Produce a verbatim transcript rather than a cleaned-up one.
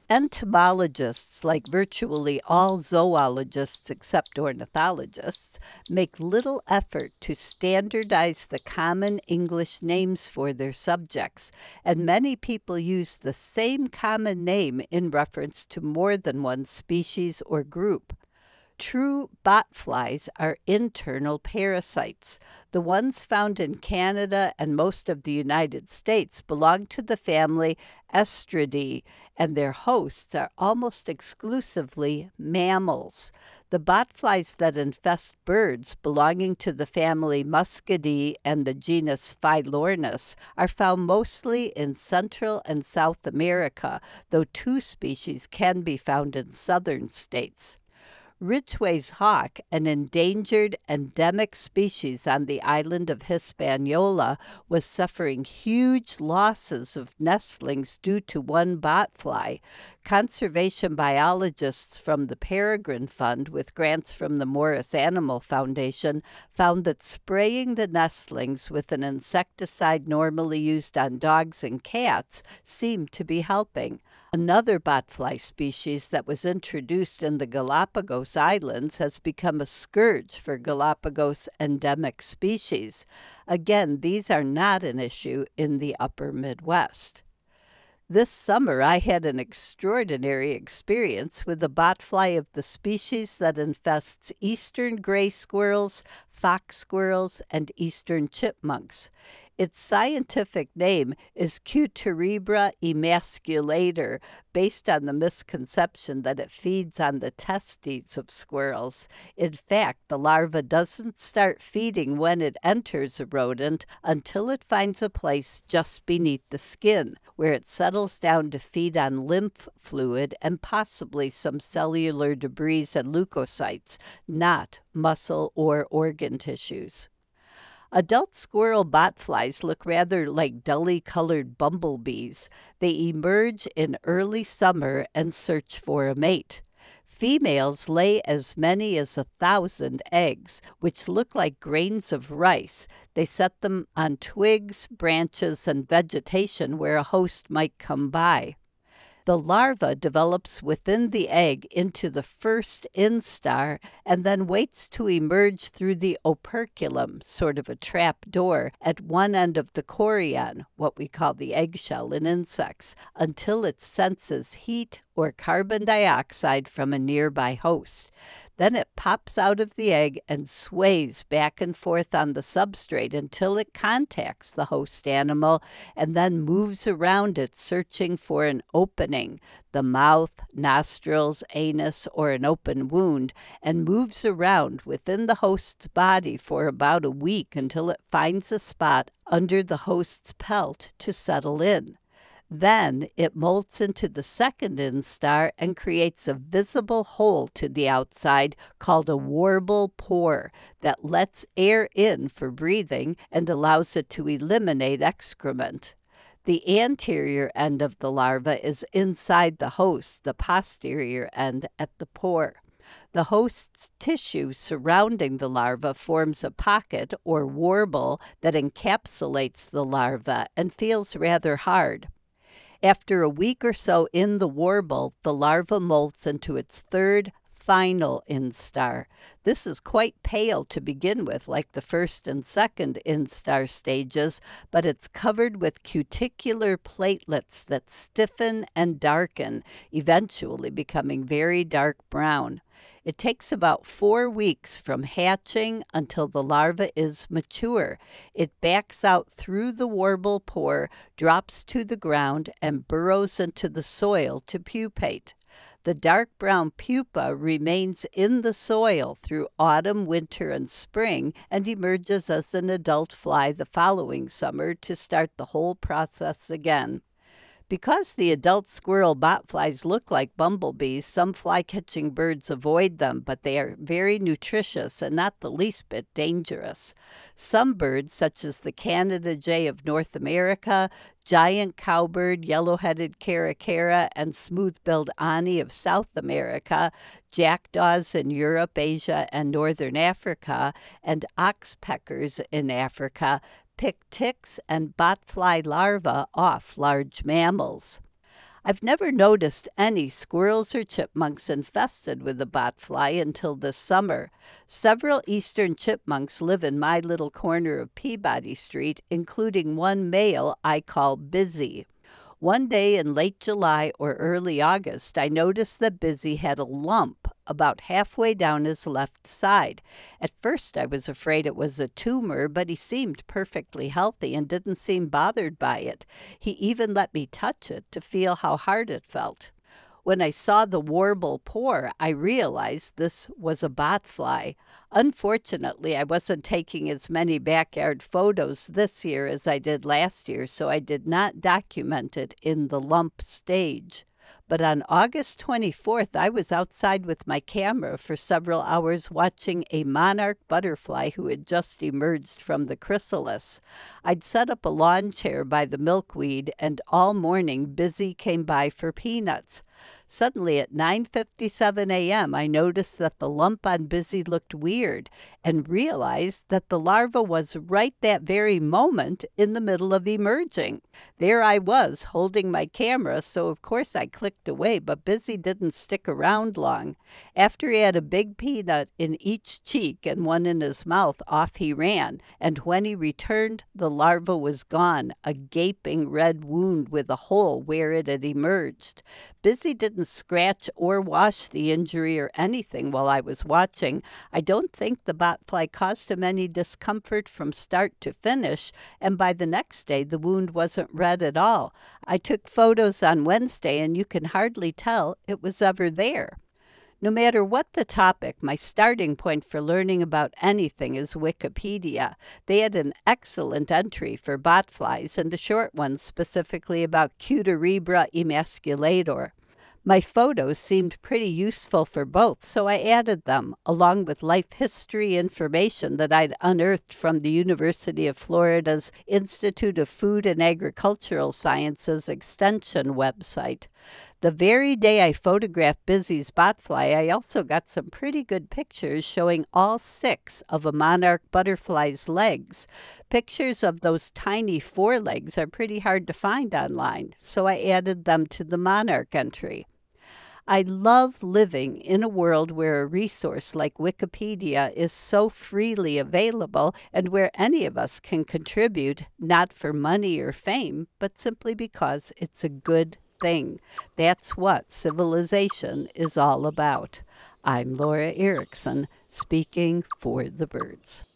Entomologists, like virtually all zoologists except ornithologists, make little effort to standardize the common English names for their subjects, and many people use the same common name in reference to more than one species or group. True botflies are internal parasites. The ones found in Canada and most of the United States belong to the family Estridae, and their hosts are almost exclusively mammals. The botflies that infest birds belonging to the family Muscidae and the genus Phylornis are found mostly in Central and South America, though two species can be found in southern states. Ridgway's hawk, an endangered endemic species on the island of Hispaniola, was suffering huge losses of nestlings due to one botfly. Conservation biologists from the Peregrine Fund, with grants from the Morris Animal Foundation, found that spraying the nestlings with an insecticide normally used on dogs and cats seemed to be helping. Another botfly species that was introduced in the Galapagos Islands has become a scourge for Galapagos endemic species. Again, these are not an issue in the upper Midwest. This summer, I had an extraordinary experience with a botfly of the species that infests eastern gray squirrels, fox squirrels, and eastern chipmunks. Its scientific name is Cuterebra emasculator, based on the misconception that it feeds on the testes of squirrels. In fact, the larva doesn't start feeding when it enters a rodent until it finds a place just beneath the skin, where it settles down to feed on lymph fluid and possibly some cellular debris and leukocytes, not muscle or organ tissues. Adult squirrel botflies look rather like dully colored bumblebees. They emerge in early summer and search for a mate. Females lay as many as a thousand eggs, which look like grains of rice. They set them on twigs, branches, and vegetation where a host might come by. The larva develops within the egg into the first instar and then waits to emerge through the operculum, sort of a trap door, at one end of the chorion, what we call the eggshell in insects, until it senses heat or carbon dioxide from a nearby host. Then it pops out of the egg and sways back and forth on the substrate until it contacts the host animal and then moves around it searching for an opening, the mouth, nostrils, anus, or an open wound, and moves around within the host's body for about a week until it finds a spot under the host's pelt to settle in. Then it molts into the second instar and creates a visible hole to the outside called a warble pore that lets air in for breathing and allows it to eliminate excrement. The anterior end of the larva is inside the host, the posterior end at the pore. The host's tissue surrounding the larva forms a pocket or warble that encapsulates the larva and feels rather hard. After a week or so in the warble, the larva molts into its third, final instar. This is quite pale to begin with, like the first and second instar stages, but it's covered with cuticular platelets that stiffen and darken, eventually becoming very dark brown. It takes about four weeks from hatching until the larva is mature. It backs out through the warble pore, drops to the ground, and burrows into the soil to pupate. The dark brown pupa remains in the soil through autumn, winter, and spring and emerges as an adult fly the following summer to start the whole process again. Because the adult squirrel botflies look like bumblebees, some fly-catching birds avoid them, but they are very nutritious and not the least bit dangerous. Some birds, such as the Canada jay of North America, giant cowbird, yellow-headed caracara, and smooth-billed ani of South America, jackdaws in Europe, Asia, and northern Africa, and oxpeckers in Africa, pick ticks and botfly larvae off large mammals. I've never noticed any squirrels or chipmunks infested with the botfly until this summer. Several eastern chipmunks live in my little corner of Peabody Street, including one male I call Busy. One day in late July or early August, I noticed that Busy had a lump about halfway down his left side. At first, I was afraid it was a tumor, but he seemed perfectly healthy and didn't seem bothered by it. He even let me touch it to feel how hard it felt. When I saw the warble pour, I realized this was a botfly. Unfortunately, I wasn't taking as many backyard photos this year as I did last year, so I did not document it in the lump stage. But on August twenty-fourth, I was outside with my camera for several hours watching a monarch butterfly who had just emerged from the chrysalis. I'd set up a lawn chair by the milkweed, and all morning Busy came by for peanuts. Suddenly at nine fifty-seven a.m., I noticed that the lump on Busy looked weird and realized that the larva was right that very moment in the middle of emerging. There I was holding my camera, so of course I clicked away, but Busy didn't stick around long. After he had a big peanut in each cheek and one in his mouth, off he ran, and when he returned, the larva was gone, a gaping red wound with a hole where it had emerged. Busy didn't scratch or wash the injury or anything while I was watching. I don't think the botfly caused him any discomfort from start to finish, and by the next day the wound wasn't red at all. I took photos on Wednesday, and you can hardly tell it was ever there. No matter what the topic, my starting point for learning about anything is Wikipedia. They had an excellent entry for botflies and a short one specifically about Cuterebra emasculator. My photos seemed pretty useful for both, so I added them, along with life history information that I'd unearthed from the University of Florida's Institute of Food and Agricultural Sciences Extension website. The very day I photographed Busy's botfly, I also got some pretty good pictures showing all six of a monarch butterfly's legs. Pictures of those tiny forelegs are pretty hard to find online, so I added them to the monarch entry. I love living in a world where a resource like Wikipedia is so freely available and where any of us can contribute, not for money or fame, but simply because it's a good thing. That's what civilization is all about. I'm Laura Erickson, speaking for the birds.